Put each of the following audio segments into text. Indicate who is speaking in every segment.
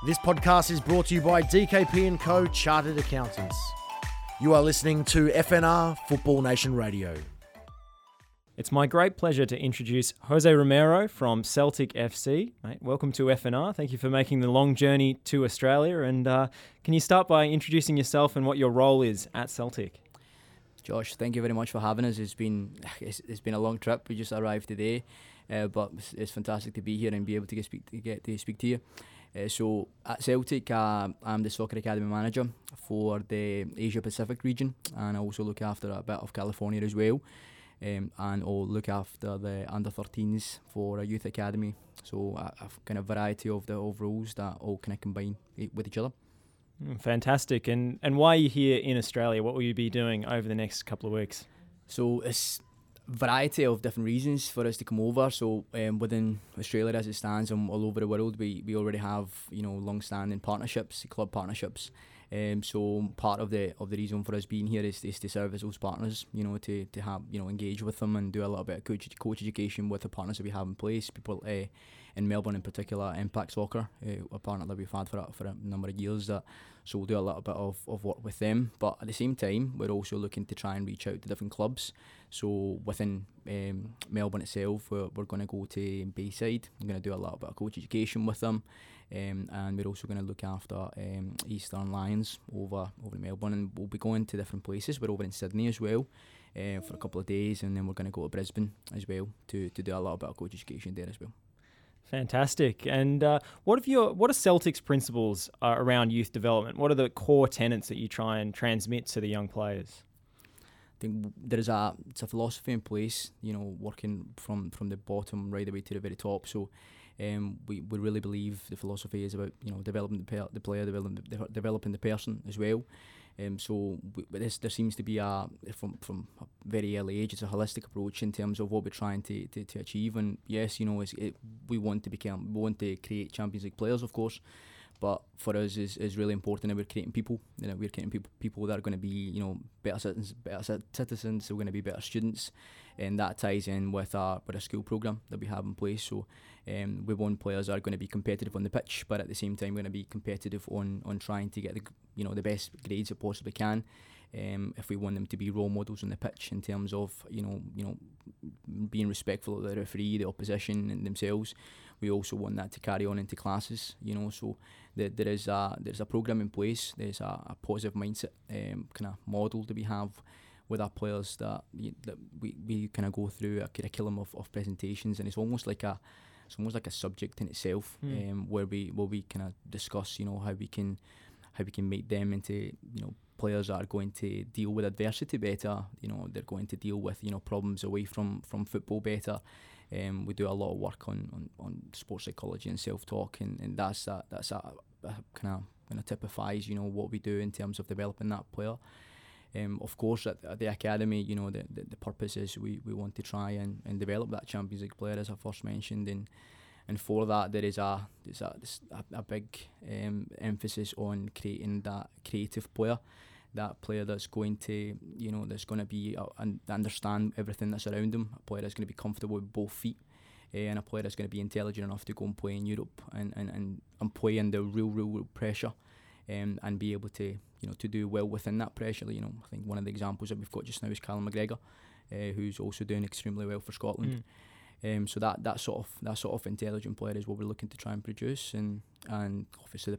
Speaker 1: This podcast is brought to you by DKP & Co. Chartered Accountants. You are listening to FNR Football Nation Radio.
Speaker 2: It's my great pleasure to introduce Jose Romero from Celtic FC. Mate, welcome to FNR. Thank you for making the long journey to Australia. And can you start by introducing yourself and what your role is at Celtic?
Speaker 3: Josh, thank you very much for having us. It's been a long trip. We just arrived today, but it's fantastic to be here and be able to get to speak to you. So at Celtic, I'm the soccer academy manager for the Asia Pacific region, and I also look after a bit of California as well, and I'll look after the under-13s for a youth academy. So a kind of variety of roles that all kind of combine with each other.
Speaker 2: Fantastic. And why are you here in Australia? What will you be doing over the next couple of weeks?
Speaker 3: So it's variety of different reasons for us to come over. So within Australia as it stands and all over the world, we already have long-standing partnerships, club partnerships. So part of the reason for us being here is to serve as those partners, to have engage with them and do a little bit of coach education with the partners that we have in place. People in Melbourne in particular, Impact Soccer, a partner that we've had for a number of years. So we'll do a little bit of work with them. But at the same time, we're also looking to try and reach out to different clubs. So within Melbourne itself, we're going to go to Bayside. I'm going to do a little bit of coach education with them. And we're also going to look after Eastern Lions over in Melbourne, and we'll be going to different places. We're over in Sydney as well for a couple of days, and then we're going to go to Brisbane as well to do a little bit of coach education there as well.
Speaker 2: Fantastic. And what are Celtic's principles around youth development? What are the core tenets that you try and transmit to the young players?
Speaker 3: I think it's a philosophy in place, working from the bottom right the way to the very top. So we really believe the philosophy is about developing the player, developing the person as well. So there seems to be from a very early age, it's a holistic approach in terms of what we're trying to achieve. And yes, we want to create Champions League players, of course. But for us, is really important that we're creating people. We're creating people that are going to be, better citizens. Who are going to be better students, and that ties in with a school program that we have in place. So we want players that are going to be competitive on the pitch, but at the same time, we're going to be competitive on trying to get the best grades they possibly can. If we want them to be role models on the pitch in terms of being respectful of the referee, the opposition, and themselves, we also want that to carry on into classes. So there's a program in place. There's a positive mindset kind of model that we have with our players that we kind of go through a curriculum of presentations, and it's almost like a subject in itself, where we kind of discuss how we can make them into players that are going to deal with adversity better. They're going to deal with problems away from football better. We do a lot of work on sports psychology and self-talk, and that's a kind of typifies what we do in terms of developing that player. Of course, at the academy, the purpose is we want to try and develop that Champions League player, as I first mentioned, and for that there is a big emphasis on creating that creative player, that player that's going to that's going to be and understand everything that's around him, a player that's going to be comfortable with both feet, and a player that's going to be intelligent enough to go and play in Europe and play under real pressure, and be able to to do well within that pressure. I think one of the examples that we've got just now is Callum McGregor, who's also doing extremely well for Scotland. So that sort of intelligent player is what we're looking to try and produce, and obviously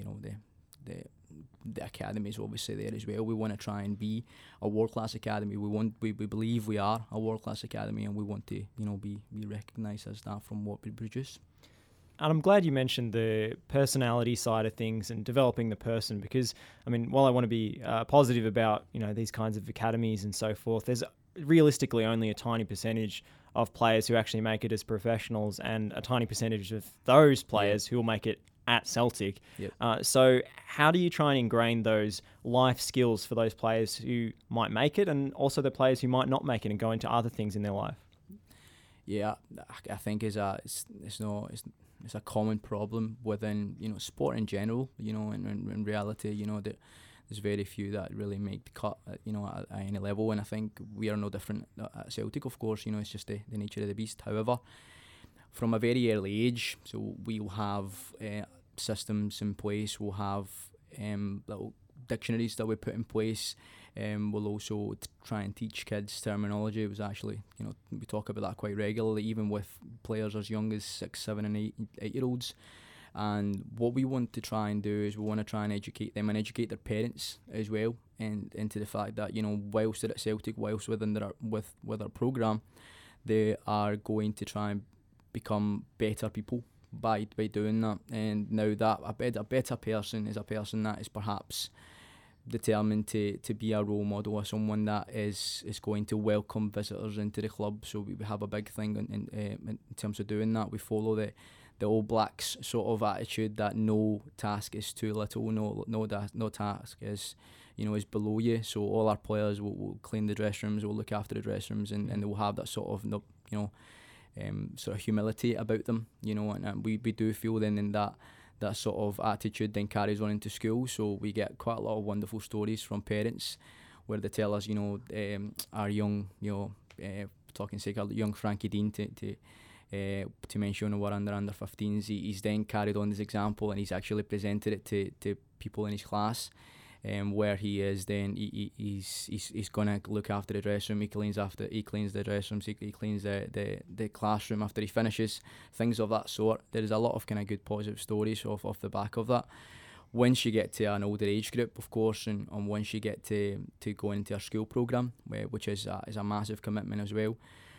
Speaker 3: the academy is obviously there as well. We want to try and be a world class academy. We believe we are a world class academy, and we want to be recognised as that from what we produce.
Speaker 2: And I'm glad you mentioned the personality side of things and developing the person, because while I want to be positive about these kinds of academies and so forth, there's realistically only a tiny percentage of players who actually make it as professionals, and a tiny percentage of those players who will make it at Celtic. So how do you try and ingrain those life skills for those players who might make it, and also the players who might not make it and go into other things in their life?
Speaker 3: Yeah, I think it's a common problem within sport in general. In reality, that there's very few that really make the cut at any level, and I think we are no different at Celtic. Of course, it's just the nature of the beast. However, from a very early age, so we'll have systems in place. We'll have little dictionaries that we put in place. We'll also try and teach kids terminology. It was actually, we talk about that quite regularly, even with players as young as 6, 7 and 8-year-olds. And what we want to try and do is we want to try and educate them and educate their parents as well, and into the fact that, whilst they're at Celtic, whilst within with our programme, they are going to try and become better people by doing that. And now that a better person is a person that is perhaps determined to be a role model, or someone that is going to welcome visitors into the club. So we have a big thing in terms of doing that. We follow the All Blacks sort of attitude that no task is too little, no task is below you. So all our players will clean the dressing rooms, will look after the dressing rooms, and they will have that sort of sort of humility about them, and we do feel then in that sort of attitude then carries on into school. So we get quite a lot of wonderful stories from parents where they tell us, our young, talking sake, our young Frankie Dean to mention we're under 15s, he's then carried on this example and he's actually presented it to people in his class, where he is then he's gonna look after the dressing room. He cleans the dressing rooms, he cleans the classroom after he finishes, things of that sort. There is a lot of kind of good positive stories off the back of that. Once you get to an older age group, of course, and once you get to go into our school programme, which is a massive commitment as well,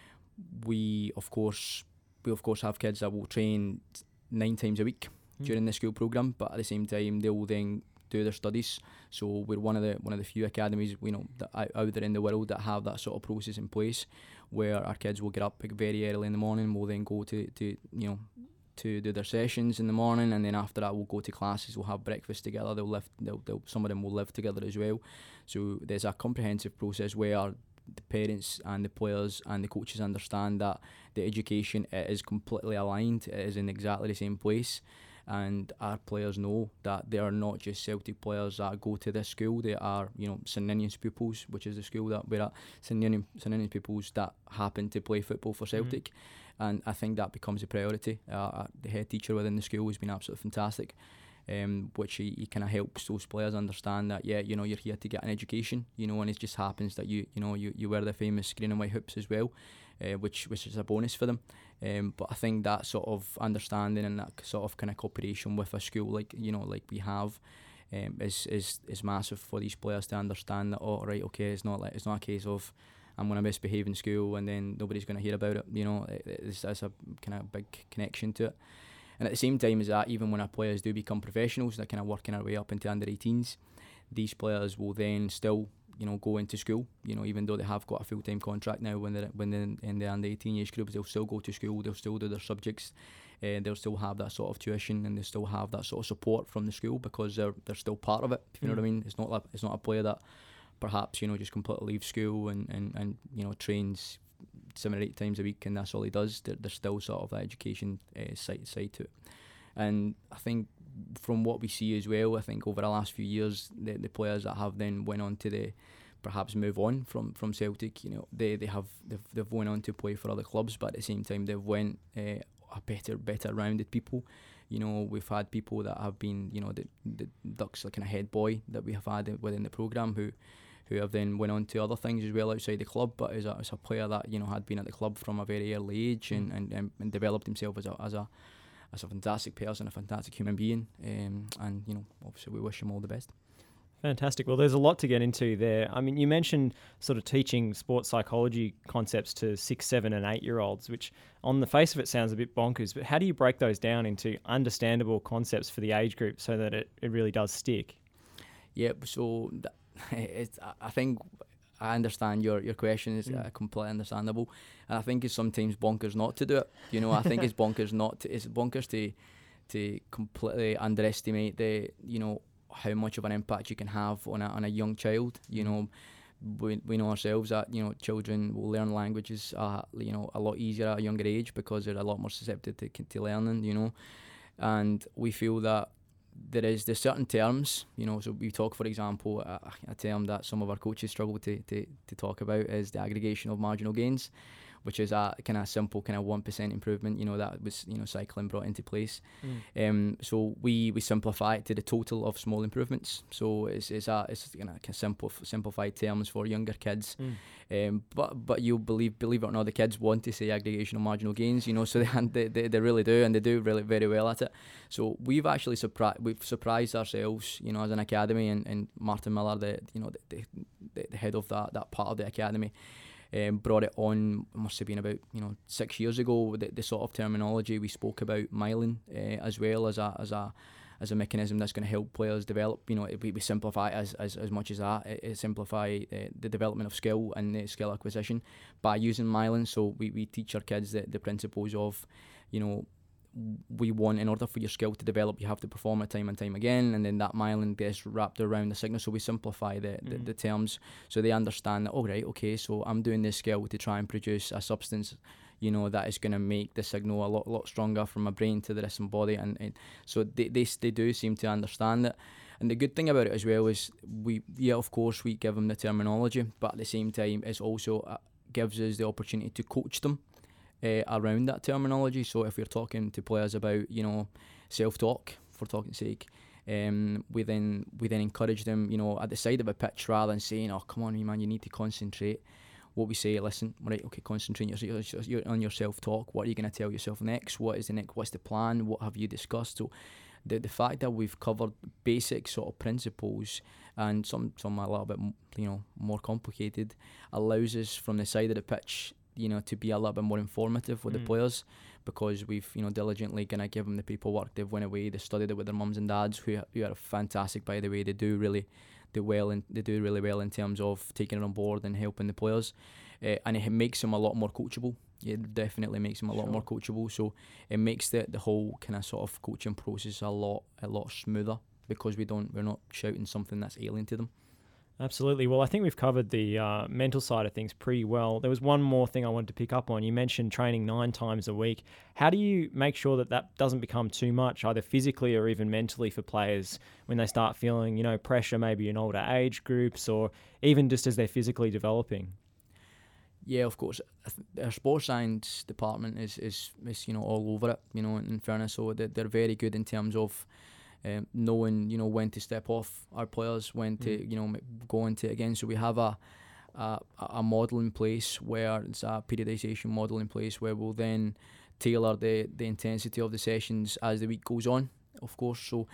Speaker 3: we of course have kids that will train 9 times a week during the school programme, but at the same time they will then do their studies. So we're one of the few academies that out there in the world that have that sort of process in place, where our kids will get up very early in the morning, will then go to do their sessions in the morning, and then after that we'll go to classes, we'll have breakfast together, some of them will live together as well. So there's a comprehensive process where the parents and the players and the coaches understand that the education is completely aligned, it is in exactly the same place. And our players know that they are not just Celtic players that go to this school, they are, St Ninian's pupils, which is the school that we're at, St Ninian's pupils that happen to play football for Celtic. And I think that becomes a priority. The head teacher within the school has been absolutely fantastic, which he kind of helps those players understand that, you're here to get an education, and it just happens that you wear the famous green and white hoops as well, which is a bonus for them. But I think that sort of understanding and that sort of kind of cooperation with a school like we have is massive for these players to understand that, it's not a case of I'm going to misbehave in school and then nobody's going to hear about it. There's a kind of big connection to it. And at the same time as that, even when our players do become professionals, they're kind of working our way up into under 18s, these players will then still go into school, even though they have got a full-time contract now. When they're in the under 18 age groups, they'll still go to school, they'll still do their subjects, they'll still have that sort of tuition, and they still have that sort of support from the school because they're still part of it, if you know what I mean. It's not a player that perhaps just completely leaves school and trains 7 or 8 times a week and that's all he does. There's still sort of that education side to it. And I think from what we see as well, I think over the last few years, the players that have then went on to perhaps move on from Celtic, they've went on to play for other clubs, but at the same time they've went a better rounded people. We've had people that have been, the Ducks, like kind of head boy that we have had within the programme who have then went on to other things as well outside the club, but as a player that had been at the club from a very early age and developed himself as a fantastic person, a fantastic human being, and obviously we wish him all the best.
Speaker 2: Fantastic. Well, there's a lot to get into there. I mean, you mentioned sort of teaching sports psychology concepts to 6, 7 and 8-year-olds, which on the face of it sounds a bit bonkers, but how do you break those down into understandable concepts for the age group so that it really does stick? Yeah,
Speaker 3: so I think I understand your question is completely understandable, and I think it's sometimes bonkers not to do it. I think it's bonkers to completely underestimate the how much of an impact you can have on a young child. We know ourselves that children will learn languages a lot easier at a younger age because they're a lot more susceptible to learning. And we feel that there's certain terms, so we talk, for example, a term that some of our coaches struggle to talk about is the aggregation of marginal gains, which is a kind of simple kind of 1% improvement, that was, cycling brought into place. So we simplify it to the total of small improvements. So it's kind of simplified terms for younger kids. But you believe it or not, the kids want to say aggregation of marginal gains, so they really do, and they do really very well at it. So we've actually surprised ourselves, as an academy, and Martin Miller, the head of that part of the academy, brought it on, must have been about 6 years ago. The sort of terminology we spoke about, myelin, as well as a mechanism that's going to help players develop. We simplify it as much as that. It simplify the development of skill and the skill acquisition by using myelin. So we teach our kids the principles of, we want, in order for your skill to develop, you have to perform it time and time again, and then that myelin gets wrapped around the signal. So we simplify the terms, so they understand that, so I'm doing this skill to try and produce a substance, that is going to make the signal a lot stronger from my brain to the rest of my body, and so they do seem to understand it. And the good thing about it as well is of course we give them the terminology, but at the same time it also gives us the opportunity to coach them around that terminology. So if we're talking to players about self-talk, for talking's sake, we then encourage them at the side of a pitch, rather than saying, oh come on man, you need to concentrate. What we say, listen, right, okay, concentrate on your self-talk. What are you going to tell yourself next? What's the plan? What have you discussed? So the fact that we've covered basic sort of principles, and some a little bit more complicated, allows us from the side of the pitch to be a little bit more informative with the players, because we've diligently gonna give them the paperwork. They've went away, they studied it with their mums and dads, who are fantastic, by the way. They do really well in terms of taking it on board and helping the players, and it makes them a lot more coachable. It definitely makes them a lot more coachable. So it makes the whole kind of sort of coaching process a lot smoother, because we're not shouting something that's alien to them.
Speaker 2: Absolutely. Well, I think we've covered the mental side of things pretty well. There was one more thing I wanted to pick up on. You mentioned training 9 times a week. How do you make sure that doesn't become too much, either physically or even mentally, for players when they start feeling, pressure maybe in older age groups, or even just as they're physically developing?
Speaker 3: Yeah, of course. Our sports science department is all over it, in fairness. So they're very good in terms of knowing when to step off our players, when to go into it again. So we have a model in place, where it's a periodization model in place, where we'll then tailor the intensity of the sessions as the week goes on, of course. So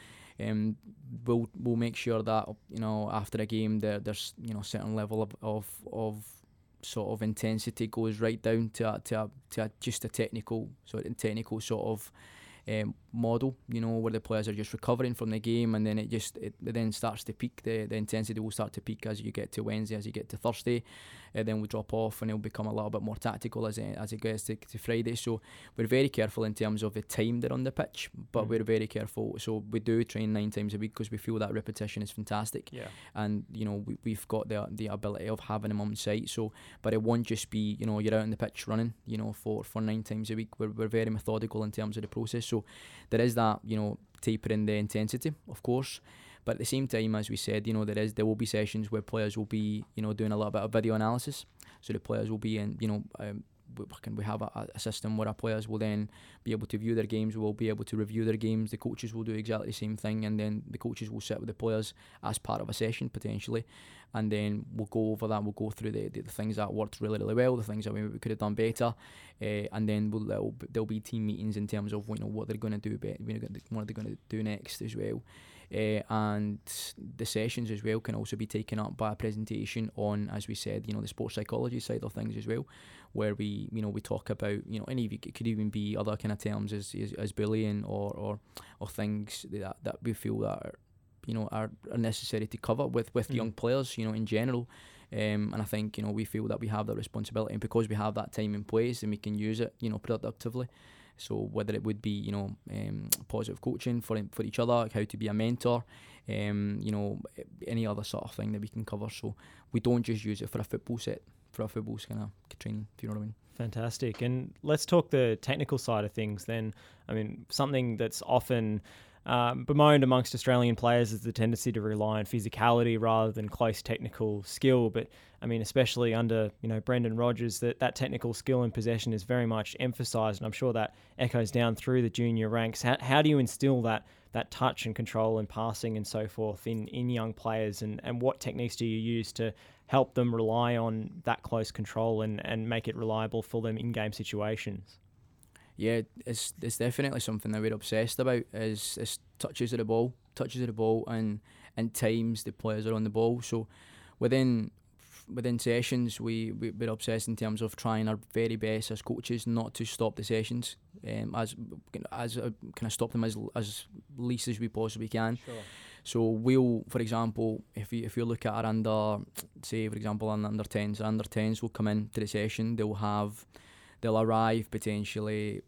Speaker 3: we'll make sure that after a game there's certain level of sort of intensity goes right down to just a technical sort of model, where the players are just recovering from the game, and then it then starts to peak. The intensity will start to peak as you get to Wednesday, as you get to Thursday, then we'll drop off, and it'll become a little bit more tactical as it gets to Friday. So we're very careful in terms of the time they're on the pitch, but we're very careful. So we do train 9 times a week, because we feel that repetition is fantastic.
Speaker 2: Yeah.
Speaker 3: And we've got the ability of having them on site. So, but it won't just be you're out on the pitch running for 9 times a week. We're very methodical in terms of the process. So there is that tapering the intensity, of course. But at the same time, as we said, there will be sessions where players will be, doing a little bit of video analysis. So the players will be in, we have a system where our players will then be able to view their games, will be able to review their games. The coaches will do exactly the same thing, and then the coaches will sit with the players as part of a session potentially, and then we'll go over that. We'll go through the things that worked really, really well, the things that we could have done better, and then there'll be team meetings in terms of what they're going to do, what they're going to do next as well. And the sessions as well can also be taken up by a presentation on, as we said, the sports psychology side of things as well, where we talk about, it could even be other kind of terms as bullying or things that we feel that are necessary to cover with young players, in general. And I think, we feel that we have that responsibility, and because we have that time in place, and we can use it, productively. So whether it would be, positive coaching for each other, like how to be a mentor, any other sort of thing that we can cover. So we don't just use it for a football kind of training, if you know what I mean.
Speaker 2: Fantastic. And let's talk the technical side of things then. I mean, something that's often bemoaned amongst Australian players is the tendency to rely on physicality rather than close technical skill. But I mean, especially under Brendan Rodgers, that technical skill and possession is very much emphasised, and I'm sure that echoes down through the junior ranks. How do you instill that touch and control and passing and so forth in young players, and what techniques do you use to help them rely on that close control and make it reliable for them in game situations?
Speaker 3: Yeah, it's definitely something that we're obsessed about. Is touches of the ball, and times the players are on the ball. So within sessions, we're obsessed in terms of trying our very best as coaches not to stop the sessions, as kind of stop them as least as we possibly can.
Speaker 2: Sure.
Speaker 3: So we'll, for example, if you look at our under 10s will come into the session. They'll arrive potentially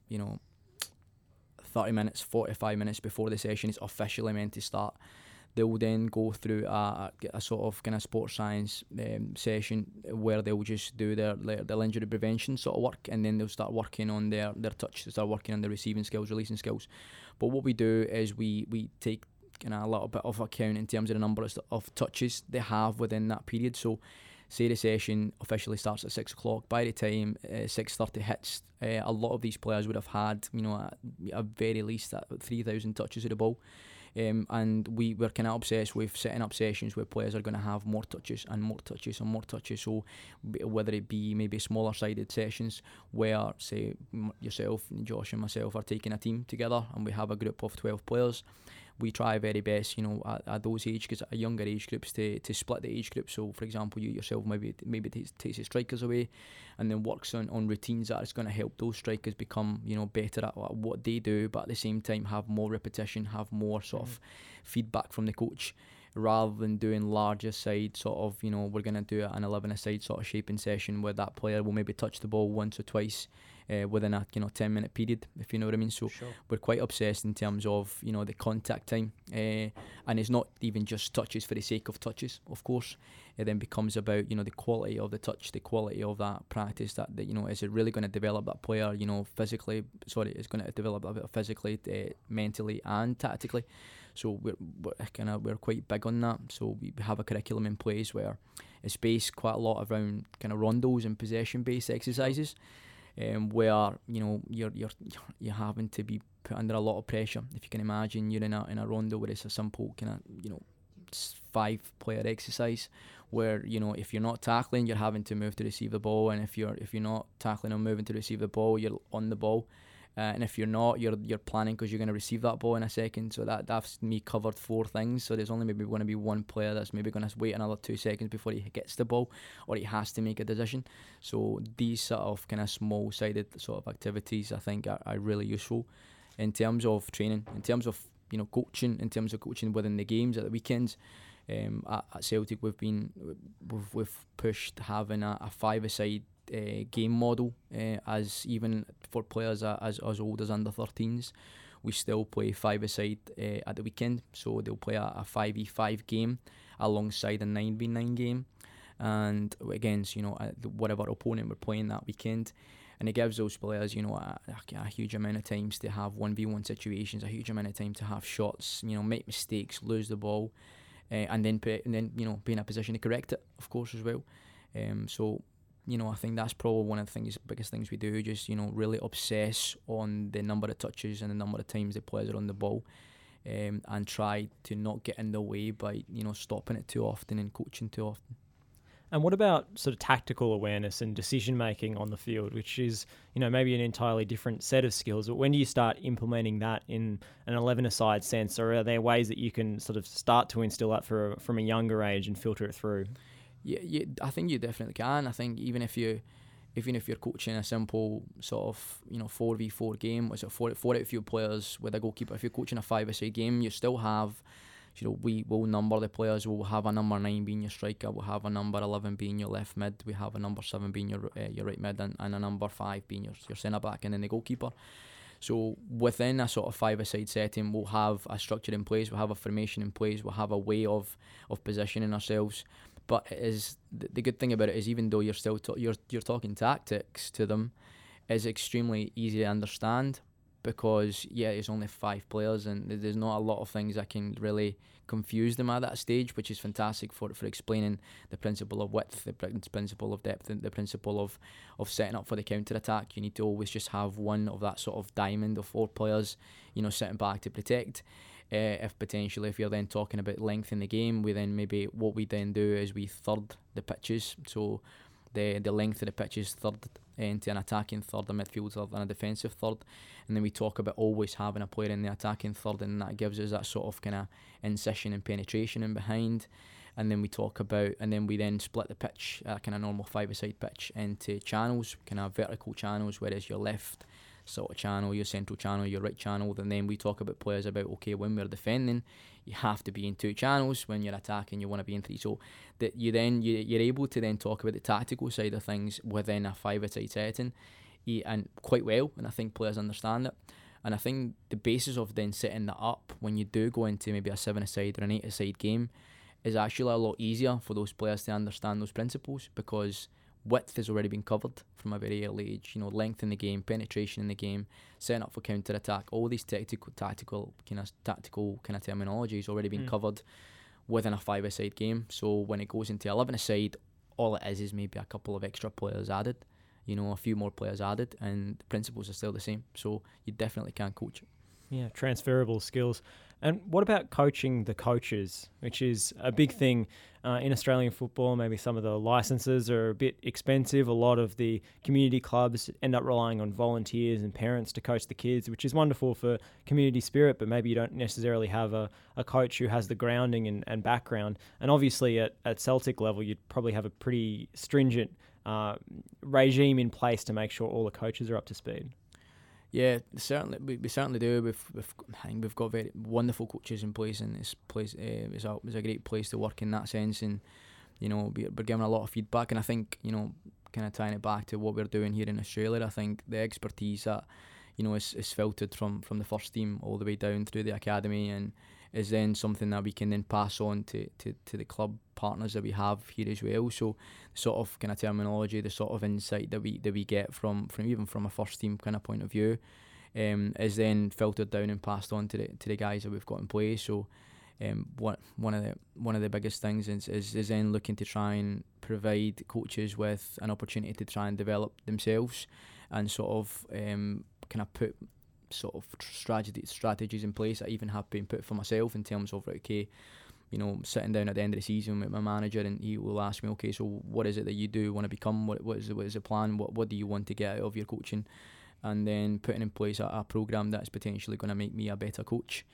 Speaker 3: 30 minutes, 45 minutes before the session is officially meant to start. They will then go through a sort of kind of sports science session where they'll just do their injury prevention sort of work, and then they'll start working on their touch, start working on their receiving skills, releasing skills. But what we do is we take kind of a little bit of account in terms of the number of touches they have within that period. So say the session officially starts at 6 o'clock. By the time 6:30 hits, a lot of these players would have had, at very least 3,000 touches of the ball. And we're kind of obsessed with setting up sessions where players are going to have more touches and more touches and more touches. So whether it be maybe smaller sided sessions where, say, yourself, Josh and myself are taking a team together and we have a group of 12 players, we try very best, at those age, because at younger age groups, to split the age group. So, for example, you yourself maybe takes the strikers away, and then works on routines that is going to help those strikers become, better at what they do, but at the same time have more repetition, have more sort of feedback from the coach, rather than doing larger side sort of, we're going to do an 11-a-side sort of shaping session where that player will maybe touch the ball once or twice within a 10-minute period, if you know what I mean. So
Speaker 2: Sure.
Speaker 3: We're quite obsessed in terms of the contact time, and it's not even just touches for the sake of touches. Of course, it then becomes about the quality of the touch, the quality of that practice. That is it really going to develop that player physically? Sorry, it's going to develop a bit physically, mentally, and tactically. So we're quite big on that. So we have a curriculum in place where it's based quite a lot around kind of rondos and possession based exercises. Where you're having to be put under a lot of pressure. If you can imagine, you're in a rondo where it's a simple kind of 5-player exercise, where if you're not tackling, you're having to move to receive the ball, and if you're not tackling or moving to receive the ball, you're on the ball. And if you're not, you're planning because you're going to receive that ball in a second. So that's me covered 4 things. So there's only maybe going to be one player that's maybe going to wait another 2 seconds before he gets the ball, or he has to make a decision. So these sort of kind of small-sided sort of activities, I think, are really useful in terms of training, in terms of coaching, within the games at the weekends. At Celtic, we've pushed having a 5-a-side game model, as even for players as old as under 13s, we still play 5-a-side at the weekend. So they'll play a 5v5 game alongside a 9v9 game, and against whatever opponent we're playing that weekend. And it gives those players a huge amount of times to have 1v1 situations, a huge amount of time to have shots, make mistakes, lose the ball, and then be in a position to correct it, of course, as well. So I think that's probably one of the biggest things we do, just, really obsess on the number of touches and the number of times the players are on the ball, and try to not get in the way by, stopping it too often and coaching too often.
Speaker 2: And what about sort of tactical awareness and decision making on the field, which is, maybe an entirely different set of skills? But when do you start implementing that in an 11-a-side sense, or are there ways that you can sort of start to instill that from a younger age and filter it through?
Speaker 3: Yeah, I think you definitely can. I think even if you're coaching a simple sort of 4v4 game, which are four out of few players with a goalkeeper. If you're coaching a 5-a-side game, you still have, we will number the players. We'll have a number 9 being your striker. We'll have a number 11 being your left mid. We have a number 7 being your right mid, and a number 5 being your centre back, and then the goalkeeper. So within a sort of 5-a-side setting, we'll have a structure in place. We'll have a formation in place. We'll have a way of positioning ourselves. But it is the good thing about it is, even though you're still you're talking tactics to them, is extremely easy to understand. because it's only 5 players, and there's not a lot of things that can really confuse them at that stage, which is fantastic for explaining the principle of width, the principle of depth, and the principle of setting up for the counter attack. You need to always just have one of that sort of diamond of 4 players, sitting back to protect. If you're then talking about length in the game, what we then do is we third the pitches. So the length of the pitch is third into an attacking third, a midfield third, and a defensive third. And then we talk about always having a player in the attacking third, and that gives us that sort of kind of incision and penetration in behind. And then we then split the pitch, a kind of normal 5-a-side pitch, into channels, kind of vertical channels, whereas your left sort of channel, your central channel, your right channel. And then we talk about players about, okay, when we're defending, you have to be in 2 channels. When you're attacking, you want to be in 3. So that you're able to then talk about the tactical side of things within a 5-a-side setting, and quite well. And I think players understand it. And I think the basis of then setting that up when you do go into maybe a 7-a-side or an 8-a-side game is actually a lot easier for those players to understand those principles, because width has already been covered from a very early age. Length in the game, penetration in the game, setting up for counter attack. All these tactical kind of terminology has already been covered within a 5-a-side game. So when it goes into 11-a-side, all it is maybe a couple of extra players added. A few more players added, and the principles are still the same. So you definitely can coach it.
Speaker 2: Yeah, transferable skills. And what about coaching the coaches, which is a big thing in Australian football? Maybe some of the licenses are a bit expensive. A lot of the community clubs end up relying on volunteers and parents to coach the kids, which is wonderful for community spirit, but maybe you don't necessarily have a coach who has the grounding and background. And obviously at Celtic level, you'd probably have a pretty stringent regime in place to make sure all the coaches are up to speed.
Speaker 3: Yeah, certainly we certainly do. I think we've got very wonderful coaches in place, and this place is a great place to work in that sense. And we're giving a lot of feedback, and I think kind of tying it back to what we're doing here in Australia, I think the expertise that is filtered from the first team all the way down through the academy, and is then something that we can then pass on to the club partners that we have here as well. So the sort of kind of terminology, the sort of insight that we get from even from a first team kind of point of view, is then filtered down and passed on to the guys that we've got in place. So one of the biggest things is then looking to try and provide coaches with an opportunity to try and develop themselves, and sort of kind of put sort of strategies in place that even have been put for myself, in terms of, right, okay, sitting down at the end of the season with my manager, and he will ask me, okay, so what is it that you do want to become? What is the plan? What do you want to get out of your coaching? And then putting in place a program that's potentially going to make me a better coach.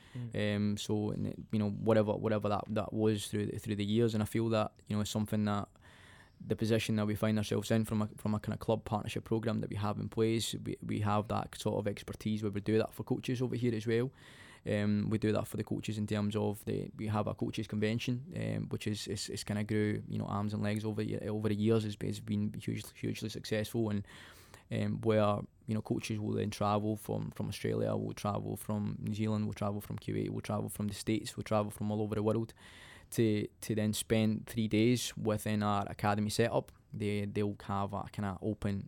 Speaker 3: So whatever that was through the years, and I feel that it's something that the position that we find ourselves in from a kind of club partnership program that we have in place, we have that sort of expertise where we do that for coaches over here as well. We do that for the coaches in terms of we have a coaches convention, which is kind of grew arms and legs over the years. It's been hugely successful, and where coaches will then travel from Australia, will travel from New Zealand, will travel from Kuwait, will travel from the States, will travel from all over the world to then spend 3 days within our academy setup. They'll have a kind of open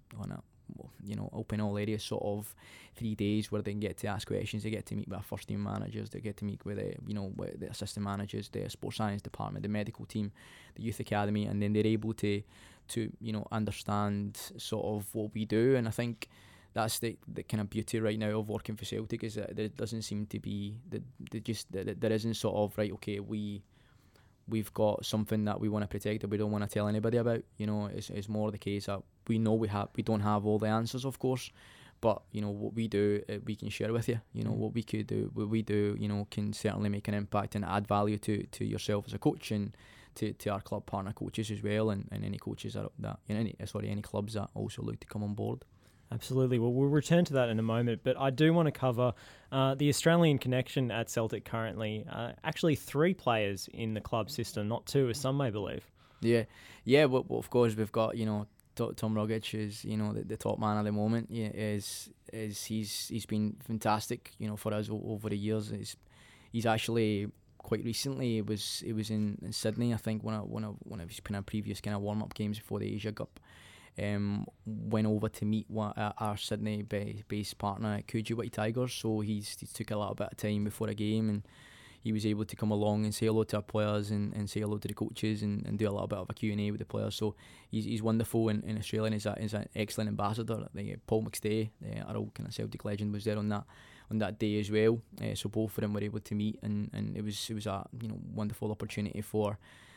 Speaker 3: all areas sort of 3 days where they can get to ask questions. They get to meet with our first team managers. They get to meet with with the assistant managers, the sports science department, the medical team, the youth academy, and then they're able to understand sort of what we do. And I think that's the kind of beauty right now of working for Celtic, is that there doesn't seem to be there isn't sort of, right, okay, we've got something that we want to protect that we don't want to tell anybody about. It's more the case that we know we don't have all the answers, of course, but what we do, we can share with you. What we do can certainly make an impact and add value to yourself as a coach, and to our club partner coaches as well, and any coaches any clubs that also look to come on board.
Speaker 2: Absolutely. Well, we'll return to that in a moment, but I do want to cover the Australian connection at Celtic currently. Actually, 3 players in the club system, not 2, as some may believe.
Speaker 3: Yeah. Well, of course, we've got Tom Rogic is the top man at the moment. He's been fantastic for us over the years. He's actually quite recently it was in Sydney, I think, one of his kind of previous kind of warm up games before the Asia Cup. went over to meet our Sydney-based partner at Coogee White Tigers. So he's took a little bit of time before a game, and he was able to come along and say hello to our players and say hello to the coaches and do a little bit of a Q&A with the players. So he's wonderful in Australia, and he's an excellent ambassador. Paul McStay, our old kind of Celtic legend, was there on that day as well. So both of them were able to meet, and it was a wonderful opportunity for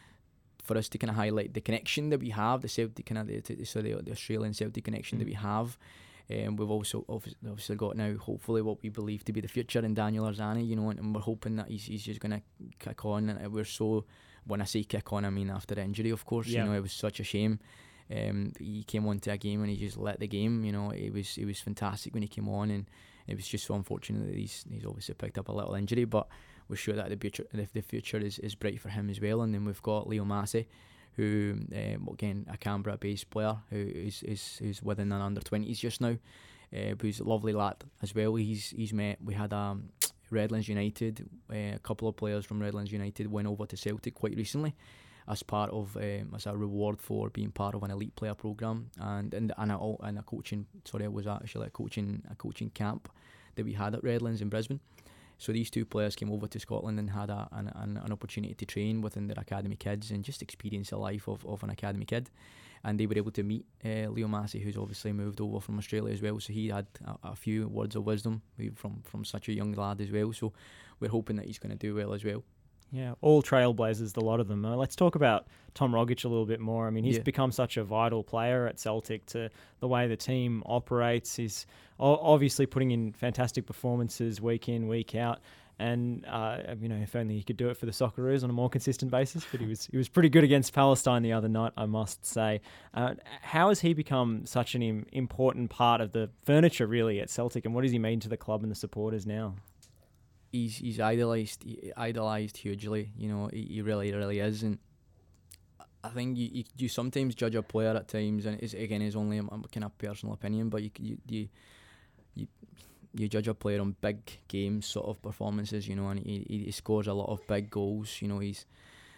Speaker 3: us to kind of highlight the connection that we have, the Celtic kind of the Australian Celtic connection that we have. We've also obviously got now, hopefully, what we believe to be the future in Daniel Arzani, and we're hoping that he's just going to kick on. And we're so, when I say kick on, I mean after injury, of course.
Speaker 2: Yeah.
Speaker 3: It was such a shame. He came on to a game and he just let the game. It was fantastic when he came on, and it was just so unfortunate that he's obviously picked up a little injury. But we're sure that the future is bright for him as well. And then we've got Leo Massey, who again, a Canberra-based player who's within an under-20s just now, who's a lovely lad as well. We had Redlands United, a couple of players from Redlands United went over to Celtic quite recently as part of as a reward for being part of an elite player programme and a coaching. Sorry, it was actually a coaching camp that we had at Redlands in Brisbane. So these two players came over to Scotland and had an opportunity to train within their academy kids and just experience the life of an academy kid. And they were able to meet Leo Massey, who's obviously moved over from Australia as well. So he had a few words of wisdom from such a young lad as well. So we're hoping that he's going to do well as well.
Speaker 2: Yeah, all trailblazers, a lot of them. Let's talk about Tom Rogic a little bit more. I mean, he's become such a vital player at Celtic to the way the team operates. He's obviously putting in fantastic performances week in, week out. And, if only he could do it for the Socceroos on a more consistent basis. But he was pretty good against Palestine the other night, I must say. How has he become such an important part of the furniture, really, at Celtic? And what does he mean to the club and the supporters now?
Speaker 3: He's idolised hugely. He really is. And I think you sometimes judge a player at times, and it's only a kind of personal opinion, but you judge a player on big games sort of performances, and he scores a lot of big goals. He's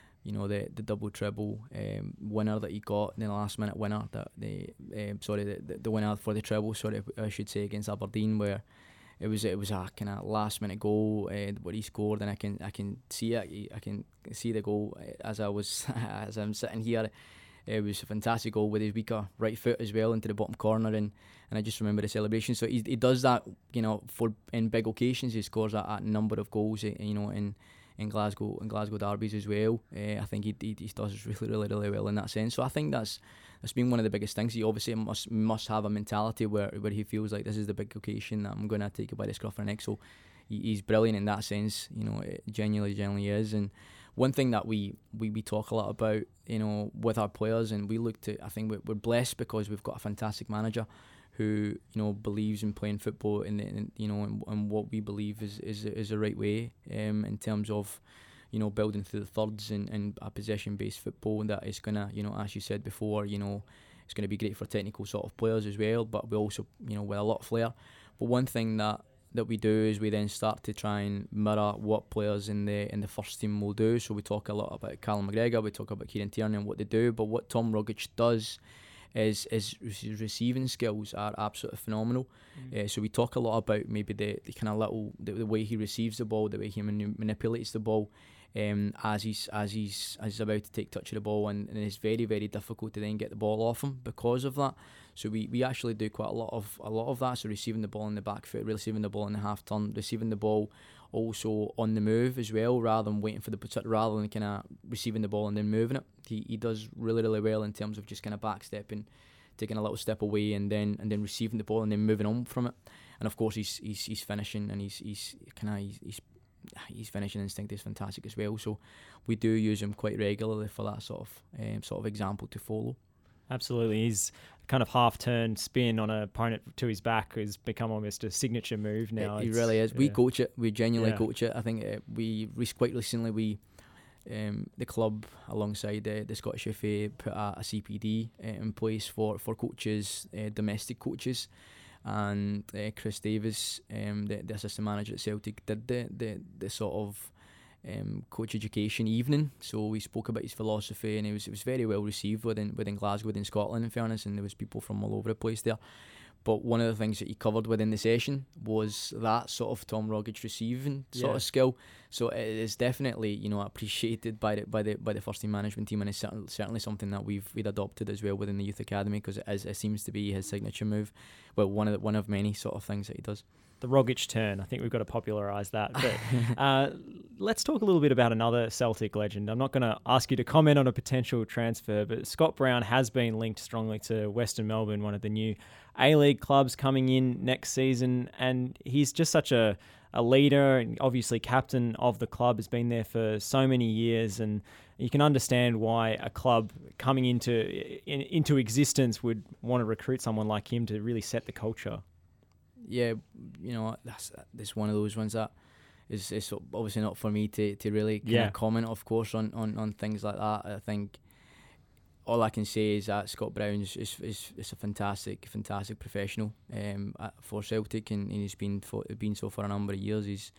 Speaker 3: the double treble winner that he got, the last minute winner, the winner for the treble, I should say, against Aberdeen, where it was a kind of last minute goal where he scored, and I can see it. I can see the goal as I'm sitting here. It was a fantastic goal with his weaker right foot as well into the bottom corner, and I just remember the celebration. So he does that, for in big occasions. He scores a number of goals, in Glasgow derbies as well. I think he does really well in that sense. So I think that's been one of the biggest things. He obviously must have a mentality where he feels like this is the big occasion that I'm going to take it by the scruff of the neck. So he's brilliant in that sense. It genuinely is. And one thing that we talk a lot about, with our players, and we look to, I think we're blessed because we've got a fantastic manager who believes in playing football and what we believe is the right way, in terms of building through the thirds and a possession-based football that is gonna, as you said before, it's going to be great for technical sort of players as well, but we also with a lot of flair. But one thing that we do is we then start to try and mirror what players in the first team will do. So we talk a lot about Callum McGregor, we talk about Kieran Tierney and what they do, but what Tom Rogic does is his receiving skills are absolutely phenomenal. So we talk a lot about maybe the kind of the way he receives the ball, the way he manipulates the ball, as he's about to take touch of the ball, and it's very, very difficult to then get the ball off him because of that. So we actually do quite a lot of that. So receiving the ball in the back foot, receiving the ball in the half turn, receiving the ball also on the move as well, rather than waiting for rather than kind of receiving the ball and then moving it. He does really well in terms of just kind of backstepping, taking a little step away, and then receiving the ball and then moving on from it. And of course he's finishing, and his finishing instinct is fantastic as well. So we do use him quite regularly for that sort of example to follow.
Speaker 2: Absolutely. He's kind of half-turn spin on an opponent to his back has become almost a signature move now.
Speaker 3: He really is. We coach it. We genuinely coach it. I think quite recently the club alongside the Scottish FA put a CPD in place for coaches, domestic coaches, and Chris Davis, the assistant manager at Celtic, did the sort of coach education evening. So we spoke about his philosophy, and it was very well received within Glasgow, within Scotland, in fairness, and there was people from all over the place there. But one of the things that he covered within the session was that sort of Tom Rogic receiving sort of skill. So it is definitely, you know, appreciated by the first team management team, and it's certainly something that we've adopted as well within the youth academy, because it seems to be his signature move. Well, one of many sort of things that he does.
Speaker 2: The Rogic turn. I think we've got to popularise that. But let's talk a little bit about another Celtic legend. I'm not going to ask you to comment on a potential transfer, but Scott Brown has been linked strongly to Western Melbourne, one of the new A-League clubs coming in next season. And he's just such a leader and obviously captain of the club, has been there for so many years. And you can understand why a club coming into existence would want to recruit someone like him to really set the culture.
Speaker 3: Yeah, you know, that's one of those ones that is obviously not for me to really kind of comment, of course, on things like that. I think all I can say is that Scott Brown is a fantastic professional for Celtic, and he's been so for a number of years. He's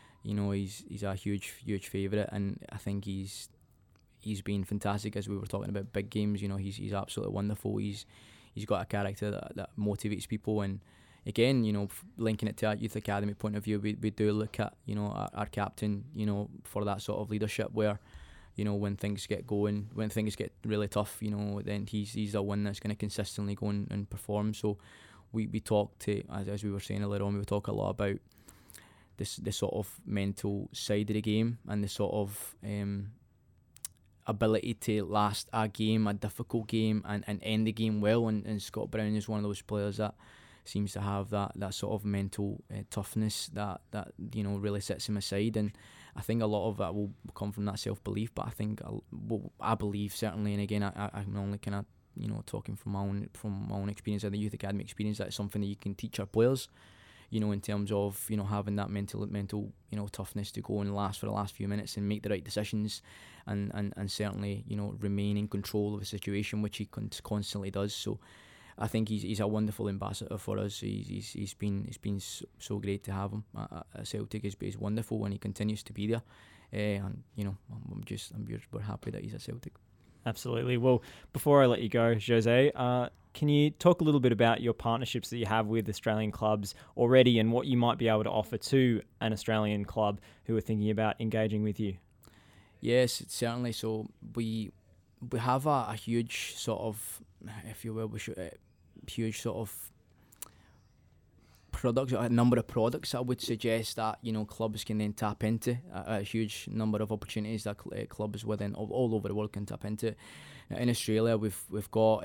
Speaker 3: a huge favourite, and I think he's been fantastic. As we were talking about big games, you know, he's absolutely wonderful. He's got a character that motivates people. And again, you know, linking it to our youth academy point of view, we do look at, you know, our captain, you know, for that sort of leadership where, you know, when things get going, when things get really tough, you know, then he's the one that's going to consistently go and perform. So we talk to, as we were saying earlier on, we talk a lot about the sort of mental side of the game and the sort of ability to last a game, a difficult game, and end the game well. And Scott Brown is one of those players that seems to have that sort of mental toughness that you know really sets him aside, and I think a lot of that will come from that self-belief. But I think I believe certainly, and again I'm only kind of, you know, talking from my own experience and the youth academy experience, that it's something that you can teach our players, you know, in terms of, you know, having that mental you know, toughness to go and last for the last few minutes and make the right decisions, and certainly, you know, remain in control of a situation, which he constantly does. So I think he's a wonderful ambassador for us. He's been so great to have him at Celtic. He's wonderful, and he continues to be there. And you know, we're happy that he's at Celtic.
Speaker 2: Absolutely. Well, before I let you go, Jose, can you talk a little bit about your partnerships that you have with Australian clubs already, and what you might be able to offer to an Australian club who are thinking about engaging with you?
Speaker 3: Yes, certainly. So we have a huge sort of, if you will, huge sort of products, a number of products I would suggest that, you know, clubs can then tap into, a huge number of opportunities that clubs within all over the world can tap into. In Australia, we've got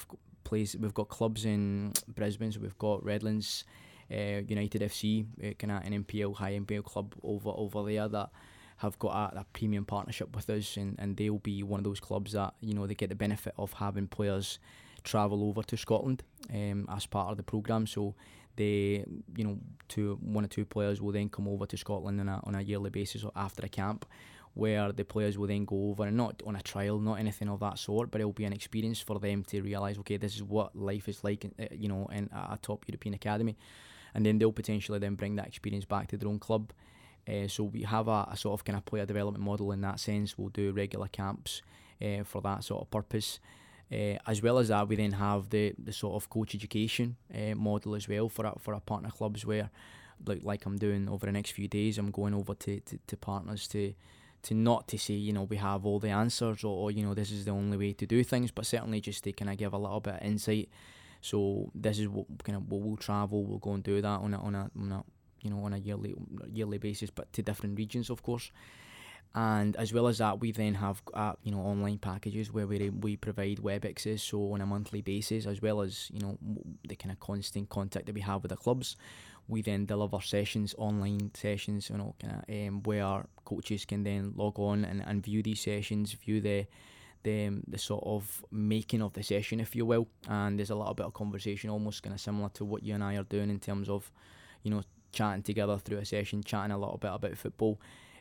Speaker 3: clubs in Brisbane, so we've got Redlands, United FC, kind of an NPL, high NPL club over there that have got a premium partnership with us, and they'll be one of those clubs that, you know, they get the benefit of having players travel over to Scotland as part of the programme. So they, you know, one or two players will then come over to Scotland on a yearly basis after a camp, where the players will then go over, and not on a trial, not anything of that sort, but it'll be an experience for them to realise, okay, this is what life is like, you know, in a top European academy, and then they'll potentially then bring that experience back to their own club. So we have a sort of kind of player development model in that sense. We'll do regular camps for that sort of purpose. As well as that, we then have the sort of coach education model as well for our partner clubs, where like I'm doing over the next few days, I'm going over to partners to not to say, you know, we have all the answers or you know, this is the only way to do things, but certainly just to kind of give a little bit of insight. So this is what we'll travel, we'll go and do that on a yearly basis, but to different regions, of course. And as well as that, we then have online packages where we provide web access, so on a monthly basis, as well as, you know, the kind of constant contact that we have with the clubs. We then deliver online sessions, you know, kind of where coaches can then log on and view these sessions, view the sort of making of the session, if you will. And there's a little bit of conversation, almost kind of similar to what you and I are doing in terms of, you know, chatting together through a session, chatting a little bit about football.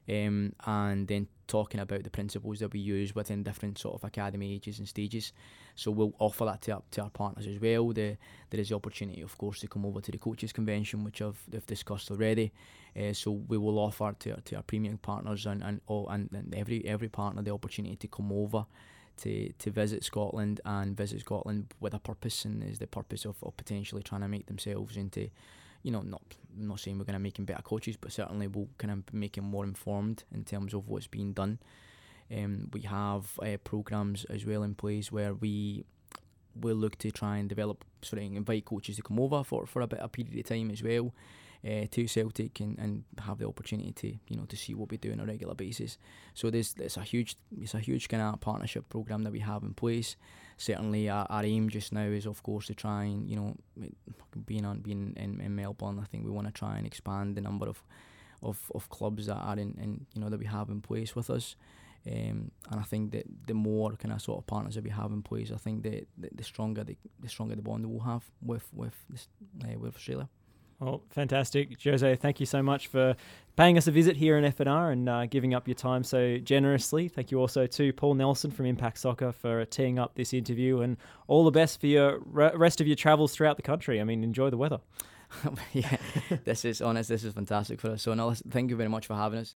Speaker 3: and then talking about the principles that we use within different sort of academy ages and stages. So we'll offer that to our partners as well. There is the opportunity, of course, to come over to the coaches convention, which I've discussed already. So we will offer to our premium partners and every partner the opportunity to come over to visit Scotland, and visit Scotland with a purpose, and is the purpose of potentially trying to make themselves into, not saying we're going to make them better coaches, but certainly we'll kind of make them more informed in terms of what's being done. We have programmes as well in place where we will look to try and invite coaches to come over for a period of time as well, to Celtic and have the opportunity to see what we do on a regular basis. So it's a huge kind of partnership programme that we have in place. Certainly our aim just now is, of course, to try and being in Melbourne, I think we want to try and expand the number of clubs that are in that we have in place with us. And I think that the more kind of sort of partners that we have in place, I think the stronger the bond we'll have with Australia.
Speaker 2: Oh, fantastic. Jose, thank you so much for paying us a visit here in FNR and giving up your time so generously. Thank you also to Paul Nelson from Impact Soccer for teeing up this interview, and all the best for your rest of your travels throughout the country. I mean, enjoy the weather.
Speaker 3: Yeah, this is fantastic for us. So, no, thank you very much for having us.